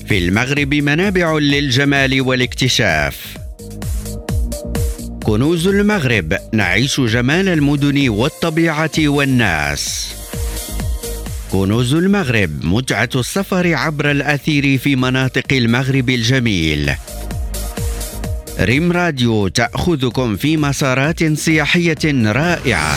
في المغرب منابع للجمال والاكتشاف. كنوز المغرب، نعيش جمال المدن والطبيعة والناس. كنوز المغرب، متعة السفر عبر الأثير في مناطق المغرب الجميل. ريم راديو تأخذكم في مسارات سياحية رائعة.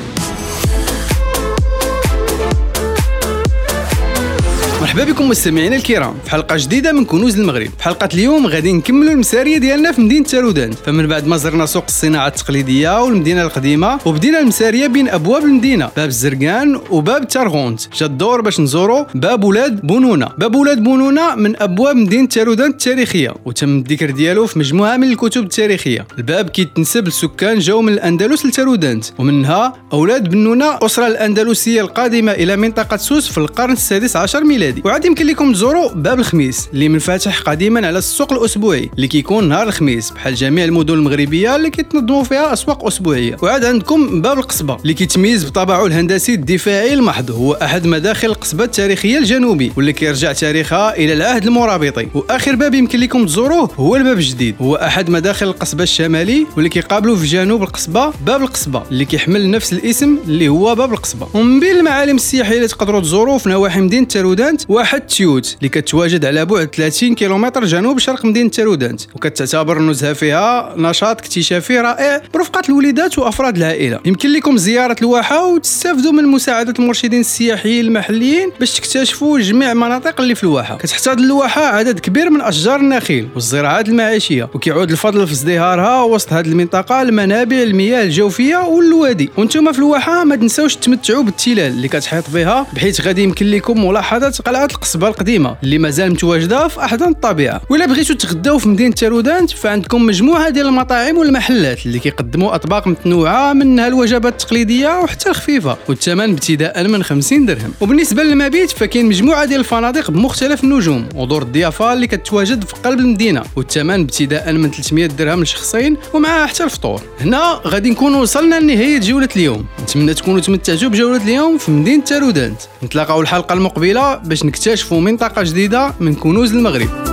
مرحبا بكم مستمعينا الكرام في حلقه جديده من كنوز المغرب. في حلقه اليوم غادي نكملوا المساريه ديالنا في مدينه تارودان. فمن بعد ما زرنا سوق الصناعه التقليديه والمدينه القديمه، وبدينا المساريه بين ابواب المدينه، باب الزرقان وباب تارغونت. جا الدور باش نزوروا باب ولاد بونونه. باب ولاد بونونه من ابواب مدينه تارودان التاريخيه، وتم الذكر ديالو في مجموعه من الكتب التاريخيه. الباب كيتنسب لسكان جاو من الاندلس لتارودانت، ومنها اولاد بنونه، اسره الاندلسيه القادمه الى منطقه سوس في القرن السادس عشر ميلادي. وعاد يمكن لكم تزوروا باب الخميس اللي منفتح قديما على السوق الاسبوعي اللي كيكون نهار الخميس، بحال جميع المدن المغربيه اللي كيتنظموا فيها اسواق اسبوعيه. وعاد عندكم باب القصبه اللي كيتميز بطابعه الهندسي الدفاعي المحض، هو احد مداخل القصبه التاريخيه الجنوبي واللي كيرجع تاريخها الى العهد المرابطي. واخر باب يمكن لكم تزوروه هو الباب الجديد، هو احد مداخل القصبه الشمالي واللي كيقابلوا في جنوب القصبه باب القصبه اللي كيحمل نفس الاسم اللي هو باب القصبه. ومن بين المعالم السياحيه اللي تقدروا تزوروا في نواحي مدينه تارودانت واحد تيوت اللي كتواجد على بعد 30 كيلومتر جنوب شرق مدينه تارودانت، وكتعتبر النزهه فيها نشاط اكتشافي رائع برفقه الوليدات وافراد العائله. يمكن لكم زياره الواحه وتستافدوا من مساعده المرشدين السياحيين المحليين باش تكتشفوا جميع المناطق اللي في الواحه. كتحتضن الواحه عدد كبير من اشجار النخيل والزراعات المعيشيه، وكيعود الفضل في ازدهارها وسط هذه المنطقه لمنابع المياه الجوفيه والوادي. وانتم في الواحه ما تنساوش تمتعوا بالتلال اللي كتحيط بها، بحيث غادي يمكن لكم ملاحظه قلعه القصبه القديمه اللي مازال متواجده في احضان الطبيعه. وإلا بغيتوا تغداو في مدينه تارودانت فعندكم مجموعه ديال المطاعم والمحلات اللي كيقدموا اطباق متنوعه، منها الوجبات التقليديه وحتى الخفيفه، والثمن ابتداء من 50 درهم. وبالنسبه للمبيت فكاين مجموعه ديال الفنادق بمختلف النجوم ودور الضيافه اللي كتواجد في قلب المدينه، والثمن ابتداء من 300 درهم لشخصين ومعها حتى الفطور. هنا غادي نكونوا وصلنا لنهايه جوله اليوم. نتمنى تكونوا تمتعتوا بجوله اليوم في مدينه تارودانت. نتلاقاو الحلقه المقبله باش نكتشفوا منطقة جديدة من كنوز المغرب.